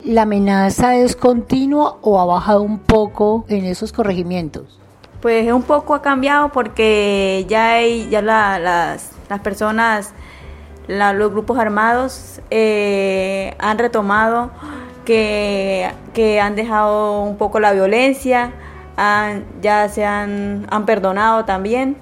¿La amenaza es continua o ha bajado un poco en esos corregimientos? Pues un poco ha cambiado porque las personas, los grupos armados han retomado que han dejado un poco la violencia, han perdonado también,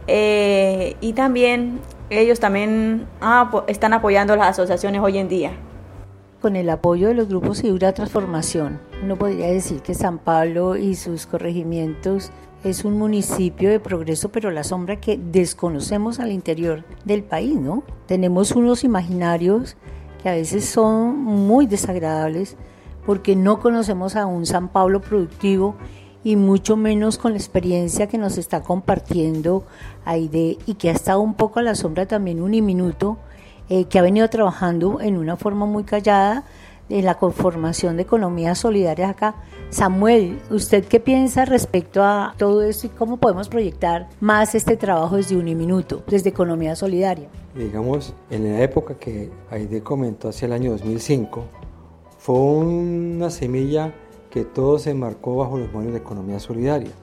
y también ellos también están apoyando las asociaciones hoy en día. Con el apoyo de los grupos Figura Transformación, uno podría decir que San Pablo y sus corregimientos es un municipio de progreso, pero la sombra que desconocemos al interior del país, ¿no? Tenemos unos imaginarios que a veces son muy desagradables porque no conocemos a un San Pablo productivo y mucho menos con la experiencia que nos está compartiendo Aide y que ha estado un poco a la sombra también Uniminuto, que ha venido trabajando en una forma muy callada en la conformación de economías solidarias acá. Samuel, ¿usted qué piensa respecto a todo esto y cómo podemos proyectar más este trabajo desde Uniminuto, desde Economía Solidaria? Digamos, en la época que Aide comentó, hacia el año 2005, fue una semilla que todo se enmarcó bajo los modelos de economía solidaria.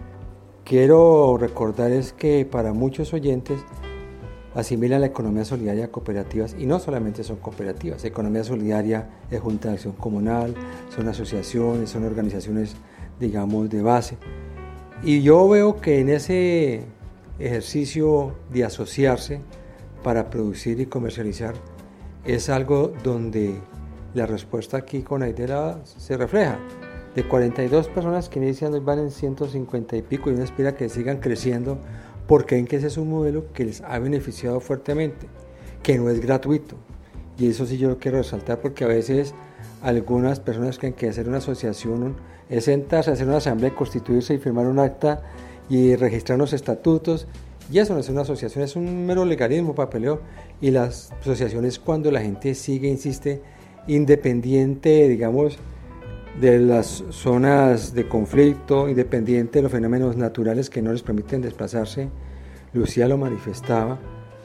Quiero recordar es que para muchos oyentes asimilan la economía solidaria a cooperativas y no solamente son cooperativas. Economía solidaria es junta de acción comunal, son asociaciones, son organizaciones, digamos, de base. Y yo veo que en ese ejercicio de asociarse para producir y comercializar es algo donde la respuesta aquí con Aidela se refleja. De 42 personas que inician hoy van en 150 y pico y uno espera que sigan creciendo porque ven que ese es un modelo que les ha beneficiado fuertemente, que no es gratuito. Y eso sí yo lo quiero resaltar porque a veces algunas personas creen que hacer una asociación es sentarse, hacer una asamblea, constituirse y firmar un acta y registrar unos estatutos. Y eso no es una asociación, es un mero legalismo, papeleo. Y las asociaciones cuando la gente sigue, insiste, independiente, digamos, de las zonas de conflicto, independiente de los fenómenos naturales que no les permiten desplazarse. Lucía lo manifestaba,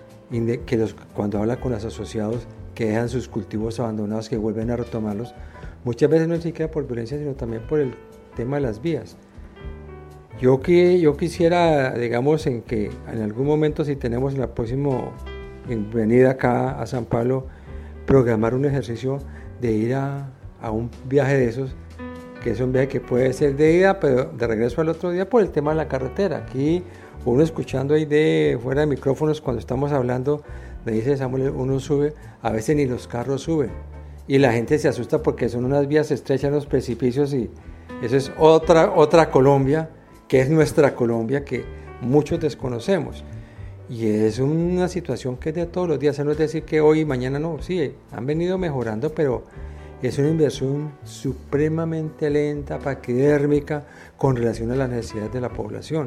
cuando habla con los asociados que dejan sus cultivos abandonados, que vuelven a retomarlos, muchas veces no es siquiera por violencia, sino también por el tema de las vías. Yo quisiera, digamos, en que en algún momento, si tenemos la próxima venida acá a San Pablo, programar un ejercicio de ir a un viaje de esos, que es un viaje que puede ser de ida, pero de regreso al otro día por el tema de la carretera. Aquí uno escuchando ahí de fuera de micrófonos cuando estamos hablando, me dice Samuel, uno sube, a veces ni los carros suben y la gente se asusta porque son unas vías estrechas, los precipicios, y eso es otra Colombia, que es nuestra Colombia, que muchos desconocemos. Y es una situación que es de todos los días, no es decir que hoy y mañana no, sí, han venido mejorando, pero es una inversión supremamente lenta, paquidérmica, con relación a las necesidades de la población.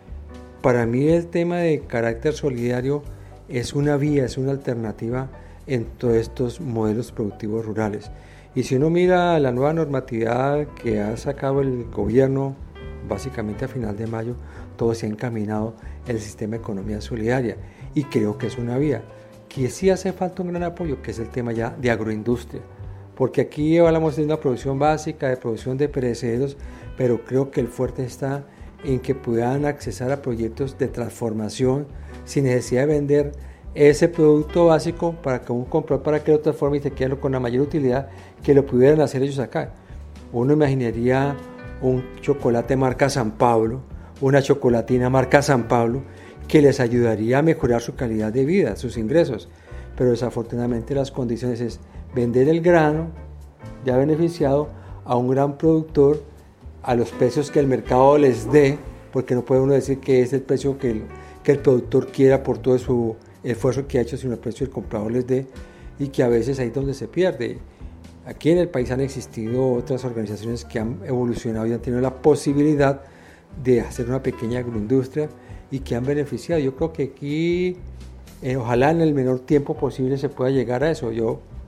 Para mí el tema de carácter solidario es una vía, es una alternativa en todos estos modelos productivos rurales. Y si uno mira la nueva normatividad que ha sacado el gobierno, básicamente a final de mayo, todo se ha encaminado el sistema de economía solidaria, y creo que es una vía. Que sí hace falta un gran apoyo, que es el tema ya de agroindustria, porque aquí hablamos de una producción básica, de producción de perecederos, pero creo que el fuerte está en que puedan accesar a proyectos de transformación sin necesidad de vender ese producto básico para que un comprador, para que lo transforme y se quede con la mayor utilidad que lo pudieran hacer ellos acá. Uno imaginaría un chocolate marca San Pablo, una chocolatina marca San Pablo, que les ayudaría a mejorar su calidad de vida, sus ingresos, pero desafortunadamente las condiciones es vender el grano ya beneficiado a un gran productor a los precios que el mercado les dé, porque no puede uno decir que es el precio que el productor quiera por todo su esfuerzo que ha hecho, sino el precio que el comprador les dé, y que a veces ahí es donde se pierde. Aquí en el país han existido otras organizaciones que han evolucionado y han tenido la posibilidad de hacer una pequeña agroindustria y que han beneficiado. Yo creo que aquí, ojalá en el menor tiempo posible se pueda llegar a eso.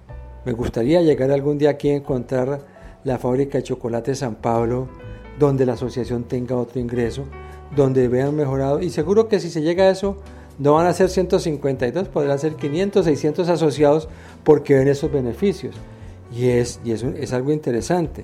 Me gustaría llegar algún día aquí a encontrar la fábrica de chocolate San Pablo, donde la asociación tenga otro ingreso, donde vean mejorado, y seguro que si se llega a eso, no van a ser 152, podrán ser 500, 600 asociados porque ven esos beneficios. y es algo interesante.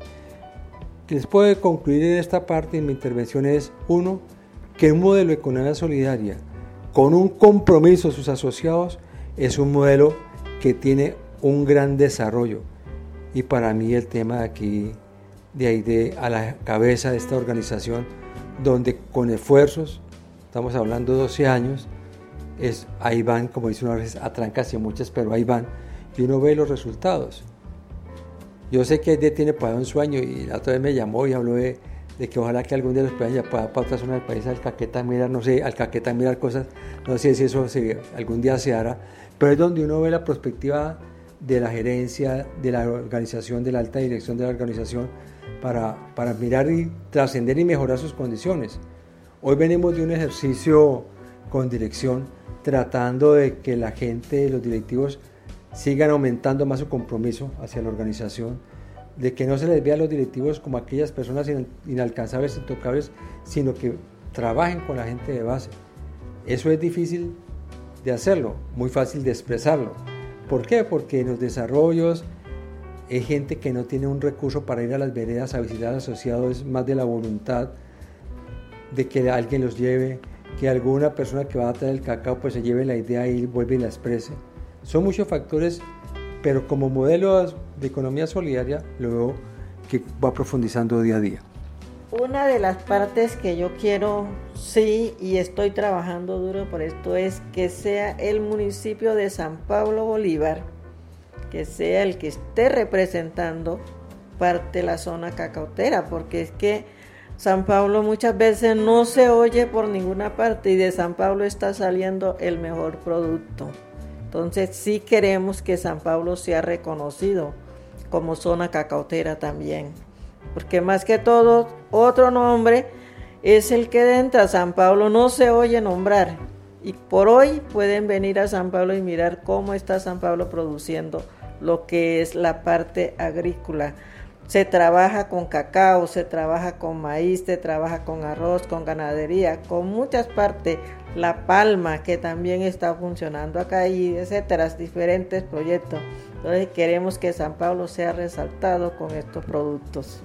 Les puedo concluir en esta parte de mi intervención es, uno, que un modelo de economía solidaria con un compromiso de sus asociados es un modelo que tiene un gran desarrollo, y para mí el tema de aquí, de ahí a la cabeza de esta organización, donde con esfuerzos, estamos hablando de 12 años, ahí van, como dice una vez, a trancas y muchas, pero ahí van, y uno ve los resultados. Yo sé que Aide tiene para un sueño, y la otra vez me llamó y habló de que ojalá que algún día los puedan llevar para otra zona del país, al Caquetá, mirar, no sé, al Caquetá mirar cosas, no sé si eso algún día se hará, pero es donde uno ve la perspectiva de la gerencia, de la organización, de la alta dirección de la organización, para mirar y trascender y mejorar sus condiciones. Hoy venimos de un ejercicio con dirección, tratando de que la gente, los directivos, sigan aumentando más su compromiso hacia la organización, de que no se les vea a los directivos como aquellas personas inalcanzables, intocables, sino que trabajen con la gente de base. Eso es difícil de hacerlo, muy fácil de expresarlo. ¿Por qué? Porque en los desarrollos hay gente que no tiene un recurso para ir a las veredas a visitar al asociado, es más de la voluntad de que alguien los lleve, que alguna persona que va a traer el cacao pues se lleve la idea y vuelve y la exprese. Son muchos factores, pero como modelo de economía solidaria lo veo que va profundizando día a día. Una de las partes que yo quiero, sí, y estoy trabajando duro por esto, es que sea el municipio de San Pablo Bolívar, que sea el que esté representando parte de la zona cacautera, porque es que San Pablo muchas veces no se oye por ninguna parte y de San Pablo está saliendo el mejor producto. Entonces sí queremos que San Pablo sea reconocido como zona cacautera también, porque más que todo otro nombre es el que dentro a San Pablo no se oye nombrar, y por hoy pueden venir a San Pablo y mirar cómo está San Pablo produciendo lo que es la parte agrícola. Se trabaja con cacao, se trabaja con maíz, se trabaja con arroz, con ganadería, con muchas partes, la palma que también está funcionando acá y etcétera, diferentes proyectos. Entonces queremos que San Pablo sea resaltado con estos productos.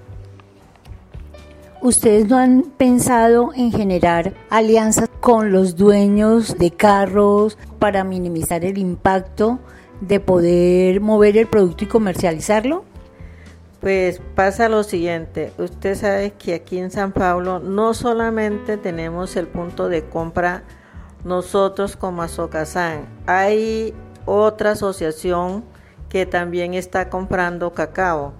¿Ustedes no han pensado en generar alianzas con los dueños de carros para minimizar el impacto de poder mover el producto y comercializarlo? Pues pasa lo siguiente, usted sabe que aquí en San Pablo no solamente tenemos el punto de compra nosotros como Azocasán, hay otra asociación que también está comprando cacao.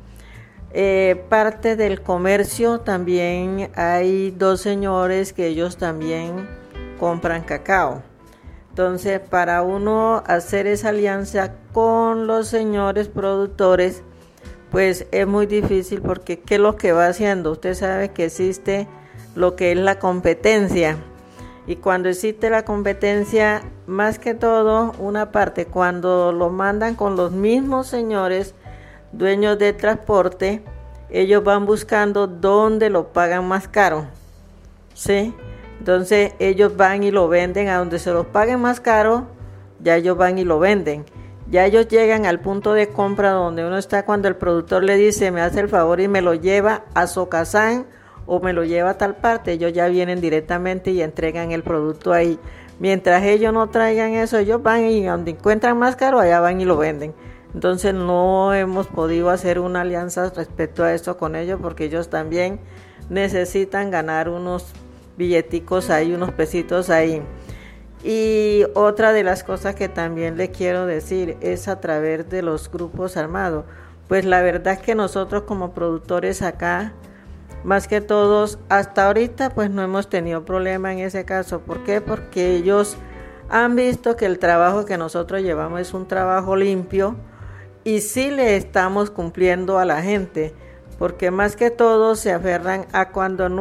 Parte del comercio también hay 2 señores que ellos también compran cacao. Entonces, para uno hacer esa alianza con los señores productores, pues es muy difícil, porque ¿qué es lo que va haciendo? Usted sabe que existe lo que es la competencia, y cuando existe la competencia, más que todo, una parte, cuando lo mandan con los mismos señores dueños de transporte, ellos van buscando dónde lo pagan más caro, ¿sí? Entonces ellos van y lo venden a donde se los paguen más caro, ya ellos van y lo venden. Ya ellos llegan al punto de compra donde uno está cuando el productor le dice, me hace el favor y me lo lleva a Azocasán o me lo lleva a tal parte, ellos ya vienen directamente y entregan el producto ahí. Mientras ellos no traigan eso, ellos van y donde encuentran más caro, allá van y lo venden. Entonces no hemos podido hacer una alianza respecto a eso con ellos, porque ellos también necesitan ganar unos billeticos ahí, unos pesitos ahí. Y otra de las cosas que también le quiero decir es a través de los grupos armados. Pues la verdad es que nosotros como productores acá, más que todos, hasta ahorita pues no hemos tenido problema en ese caso. ¿Por qué? Porque ellos han visto que el trabajo que nosotros llevamos es un trabajo limpio y sí le estamos cumpliendo a la gente, porque más que todo se aferran a cuando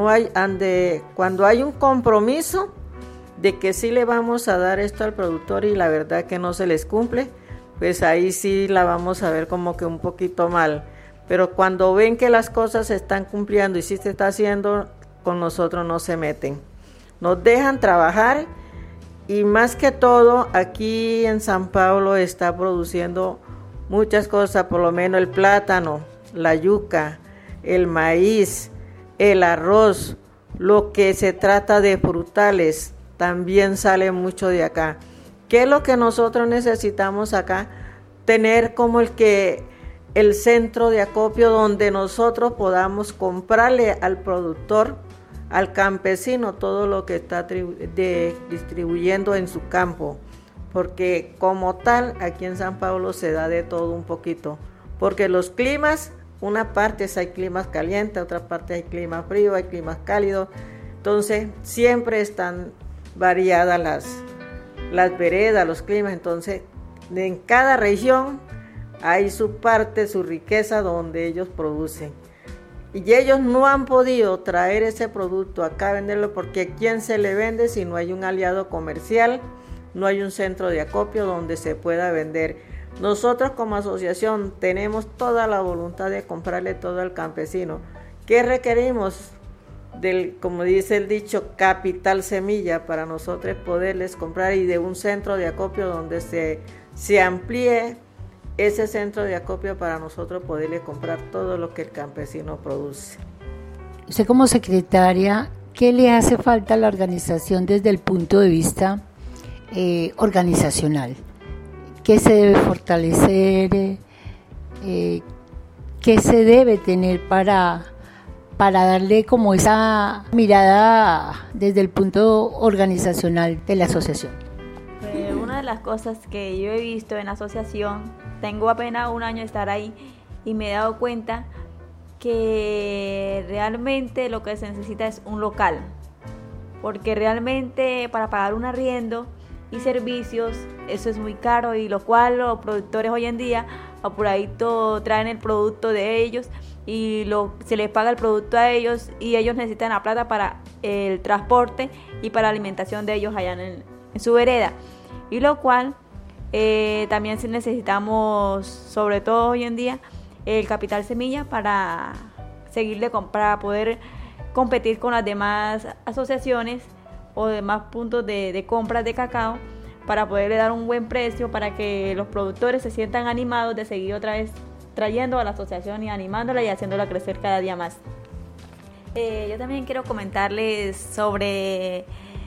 hay un compromiso de que sí le vamos a dar esto al productor y la verdad que no se les cumple, pues ahí sí la vamos a ver como que un poquito mal. Pero cuando ven que las cosas se están cumpliendo y sí se está haciendo, con nosotros no se meten. Nos dejan trabajar, y más que todo aquí en San Pablo está produciendo muchas cosas, por lo menos el plátano, la yuca, el maíz, el arroz, lo que se trata de frutales, también sale mucho de acá. ¿Qué es lo que nosotros necesitamos acá? Tener como el centro de acopio donde nosotros podamos comprarle al productor, al campesino, todo lo que está distribuyendo en su campo, porque como tal aquí en San Pablo se da de todo un poquito, porque los climas, una parte hay climas calientes, otra parte hay clima frío, hay climas cálidos, entonces siempre están variadas las veredas, los climas, entonces en cada región hay su parte, su riqueza donde ellos producen. Y ellos no han podido traer ese producto acá a venderlo porque ¿quién se le vende si no hay un aliado comercial? No hay un centro de acopio donde se pueda vender. Nosotros como asociación tenemos toda la voluntad de comprarle todo al campesino. ¿Qué requerimos? Como dice el dicho, capital semilla para nosotros poderles comprar y de un centro de acopio donde se amplíe ese centro de acopio para nosotros poderle comprar todo lo que el campesino produce. Usted como secretaria, ¿qué le hace falta a la organización desde el punto de vista organizacional? ¿Qué se debe fortalecer? ¿Qué se debe tener para darle como esa mirada desde el punto organizacional de la asociación? Una de las cosas que yo he visto en la asociación, tengo apenas un año de estar ahí y me he dado cuenta que realmente lo que se necesita es un local, porque realmente para pagar un arriendo y servicios eso es muy caro, y lo cual los productores hoy en día apuradito traen el producto de ellos y se les paga el producto a ellos, y ellos necesitan la plata para el transporte y para la alimentación de ellos allá en su vereda, y lo cual también necesitamos, sobre todo hoy en día, el capital semilla para para poder competir con las demás asociaciones o demás puntos de compras de cacao, para poderle dar un buen precio, para que los productores se sientan animados de seguir otra vez trayendo a la asociación y animándola y haciéndola crecer cada día más. Yo también quiero comentarles sobre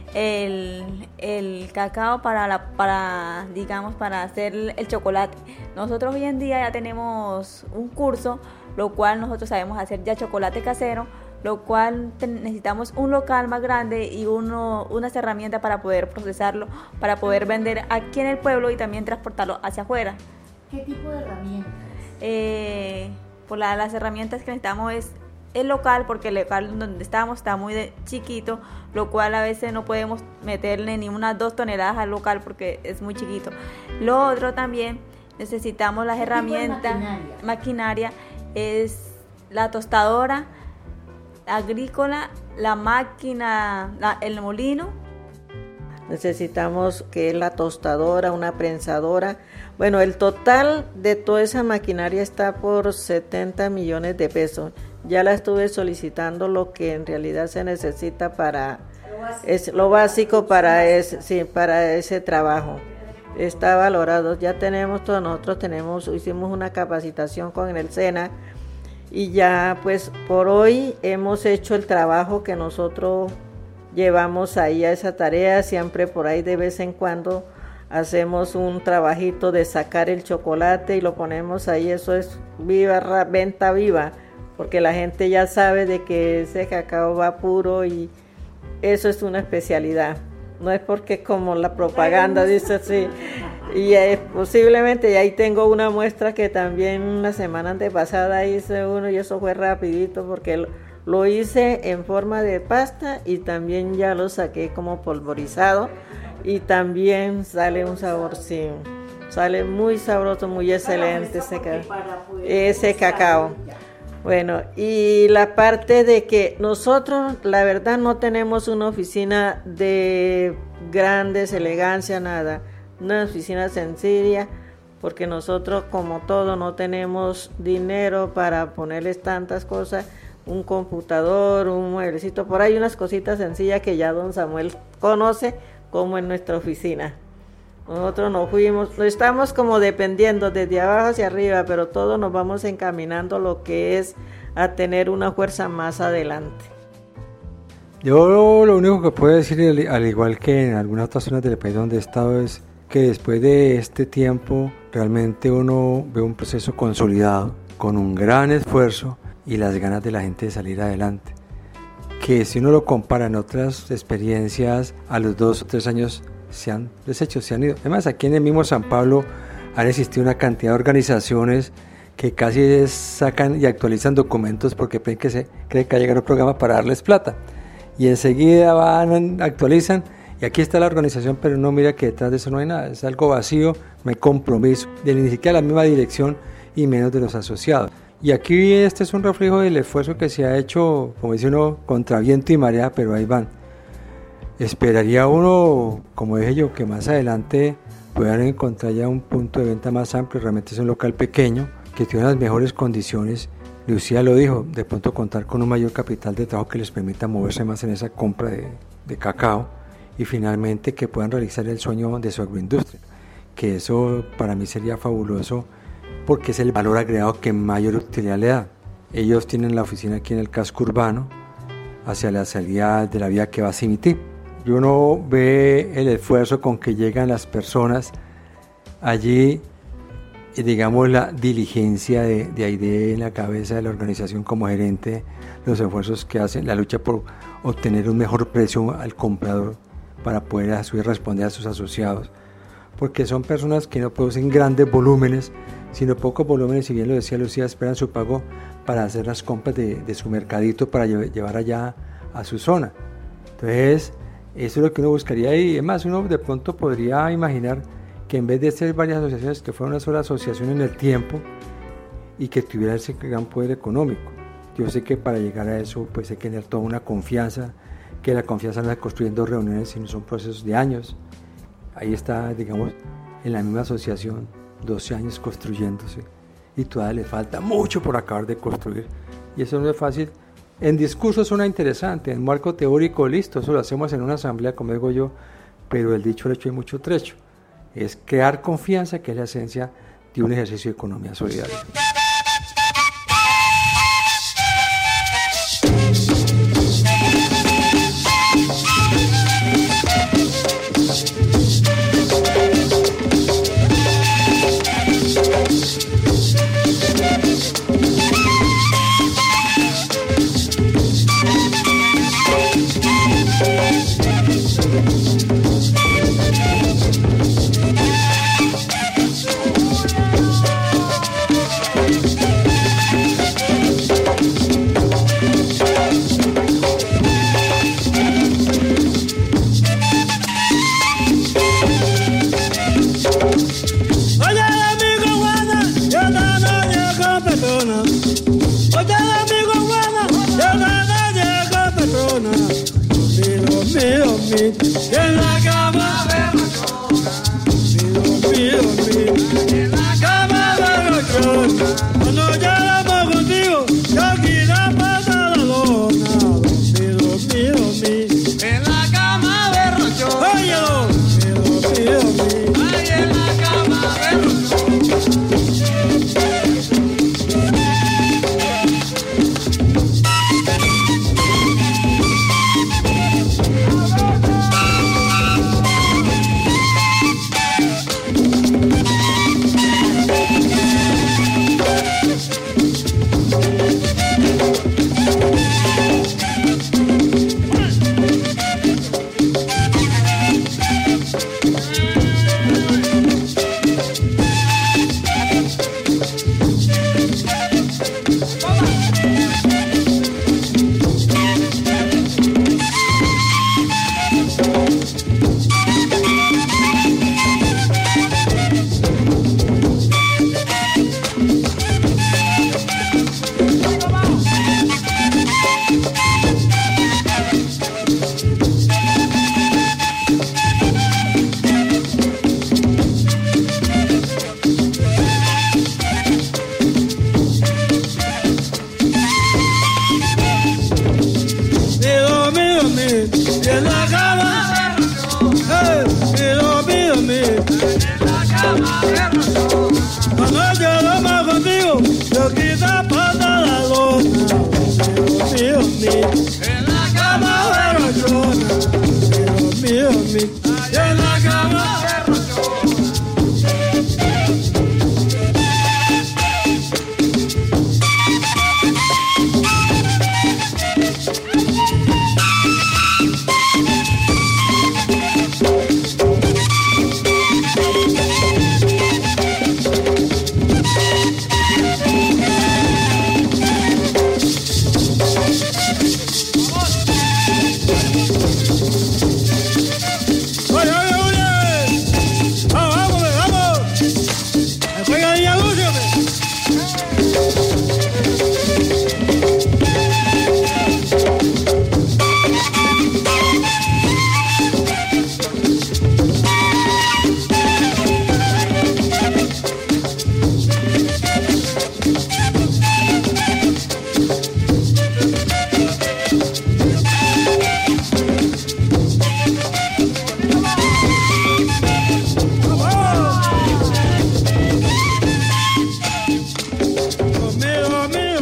el cacao para hacer el chocolate. Nosotros hoy en día ya tenemos un curso, lo cual nosotros sabemos hacer ya chocolate casero, lo cual necesitamos un local más grande y unas herramientas para poder procesarlo, para poder vender aquí en el pueblo y también transportarlo hacia afuera. ¿Qué tipo de herramientas? Las herramientas que necesitamos es el local, porque el local donde estamos está muy chiquito, lo cual a veces no podemos meterle ni unas 2 toneladas al local porque es muy chiquito. Lo otro también, necesitamos las herramientas, maquinaria, es la tostadora agrícola, la máquina, el molino. Necesitamos que es la tostadora, una prensadora. Bueno, el total de toda esa maquinaria está por 70 millones de pesos. Ya la estuve solicitando, lo que en realidad se necesita lo básico para ese trabajo. Está valorado, ya tenemos todo, hicimos una capacitación con el SENA y ya pues por hoy hemos hecho el trabajo que nosotros llevamos ahí a esa tarea. Siempre por ahí de vez en cuando hacemos un trabajito de sacar el chocolate y lo ponemos ahí, eso es venta viva, porque la gente ya sabe de que ese cacao va puro y eso es una especialidad. No es porque como la propaganda dice así. Y posiblemente, y ahí tengo una muestra que también la semana antepasada hice uno y eso fue rapidito porque lo hice en forma de pasta y también ya lo saqué como polvorizado y también sale un sabor, sí, sale muy sabroso, muy excelente ese cacao. Bueno, y la parte de que nosotros, la verdad, no tenemos una oficina de grandes elegancia, nada, una oficina sencilla, porque nosotros, como todo, no tenemos dinero para ponerles tantas cosas, un computador, un mueblecito, por ahí unas cositas sencillas que ya don Samuel conoce, como en nuestra oficina. Nosotros nos fuimos, estamos como dependiendo desde abajo hacia arriba, pero todos nos vamos encaminando lo que es a tener una fuerza más adelante. Yo lo único que puedo decir, al igual que en algunas otras zonas del país donde he estado, es que después de este tiempo realmente uno ve un proceso consolidado, con un gran esfuerzo y las ganas de la gente de salir adelante. Que si uno lo compara en otras experiencias, a los 2 o 3 años se han deshecho, se han ido. Además, aquí en el mismo San Pablo han existido una cantidad de organizaciones que casi sacan y actualizan documentos porque creen que va a llegar un programa para darles plata. Y enseguida van, actualizan, y aquí está la organización, pero no, mira que detrás de eso no hay nada, es algo vacío, no hay compromiso, ni siquiera la misma dirección y menos de los asociados. Y aquí este es un reflejo del esfuerzo que se ha hecho, como dice uno, contra viento y marea, pero ahí van. Esperaría uno, como dije yo, que más adelante puedan encontrar ya un punto de venta más amplio. Realmente es un local pequeño que tiene las mejores condiciones. Lucía lo dijo, de pronto contar con un mayor capital de trabajo que les permita moverse más en esa compra de cacao, y finalmente que puedan realizar el sueño de su agroindustria, que eso para mí sería fabuloso porque es el valor agregado que mayor utilidad le da. Ellos tienen la oficina aquí en el casco urbano, hacia la salida de la vía que va a Cimití. Y uno ve el esfuerzo con que llegan las personas allí, y digamos la diligencia de Aide en la cabeza de la organización como gerente, los esfuerzos que hacen, la lucha por obtener un mejor precio al comprador para poder a su vez responder a sus asociados, porque son personas que no producen grandes volúmenes, sino pocos volúmenes, si bien lo decía Lucía, esperan su pago para hacer las compras de su mercadito para llevar allá a su zona. Entonces, eso es lo que uno buscaría, y además uno de pronto podría imaginar que en vez de ser varias asociaciones, que fuera una sola asociación en el tiempo y que tuviera ese gran poder económico. Yo sé que para llegar a eso pues hay que tener toda una confianza, que la confianza no es construyendo reuniones, sino son procesos de años. Ahí está, digamos, en la misma asociación, 12 años construyéndose, y todavía le falta mucho por acabar de construir, y eso no es fácil. En discurso suena interesante, en marco teórico listo, eso lo hacemos en una asamblea, como digo yo, pero el dicho, el hecho, hay mucho trecho. Es crear confianza, que es la esencia de un ejercicio de economía solidaria.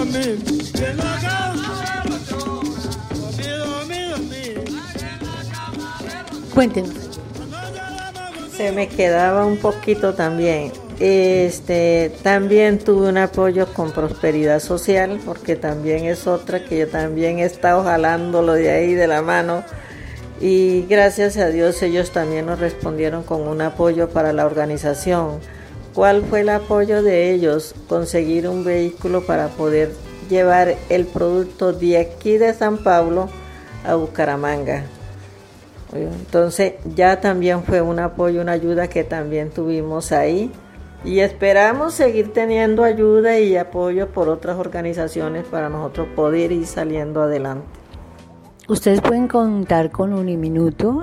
Cuéntenos. Se me quedaba un poquito también. También tuve un apoyo con Prosperidad Social, porque también es otra que yo también he estado jalándolo de ahí de la mano, y gracias a Dios ellos también nos respondieron con un apoyo para la organización. ¿Cuál fue el apoyo de ellos? Conseguir un vehículo para poder llevar el producto de aquí de San Pablo a Bucaramanga. Entonces ya también fue un apoyo, una ayuda que también tuvimos ahí, y esperamos seguir teniendo ayuda y apoyo por otras organizaciones para nosotros poder ir saliendo adelante. Ustedes pueden contar con Uniminuto.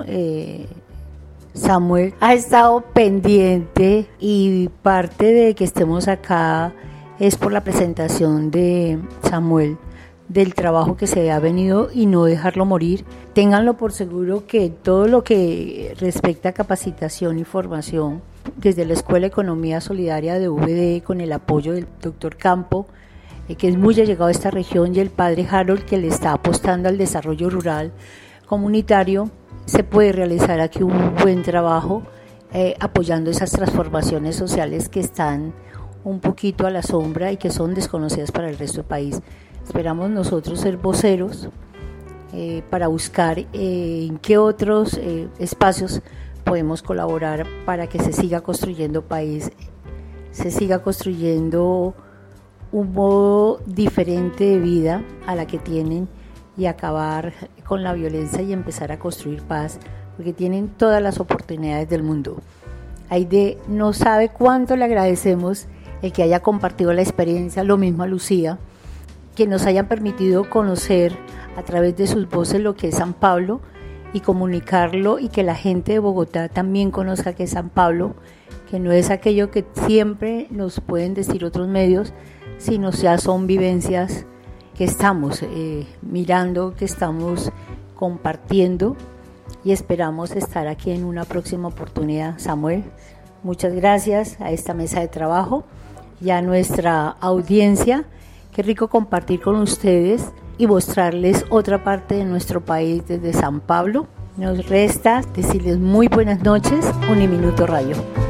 Samuel ha estado pendiente y parte de que estemos acá es por la presentación de Samuel, del trabajo que se ha venido, y no dejarlo morir. Ténganlo por seguro que todo lo que respecta a capacitación y formación desde la Escuela de Economía Solidaria de VD, con el apoyo del doctor Campo, que es muy allegado a esta región, y el padre Harold, que le está apostando al desarrollo rural comunitario, se puede realizar aquí un buen trabajo apoyando esas transformaciones sociales que están un poquito a la sombra y que son desconocidas para el resto del país. Esperamos nosotros ser voceros para buscar en qué otros espacios podemos colaborar para que se siga construyendo país, se siga construyendo un modo diferente de vida a la que tienen, y acabar con la violencia y empezar a construir paz, porque tienen todas las oportunidades del mundo. Aide no sabe cuánto le agradecemos el que haya compartido la experiencia, lo mismo a Lucía, que nos hayan permitido conocer a través de sus voces lo que es San Pablo y comunicarlo, y que la gente de Bogotá también conozca que es San Pablo, que no es aquello que siempre nos pueden decir otros medios, sino ya son vivencias que estamos mirando, que estamos compartiendo, y esperamos estar aquí en una próxima oportunidad. Samuel, muchas gracias a esta mesa de trabajo y a nuestra audiencia. Qué rico compartir con ustedes y mostrarles otra parte de nuestro país desde San Pablo. Nos resta decirles muy buenas noches. Uniminuto Radio.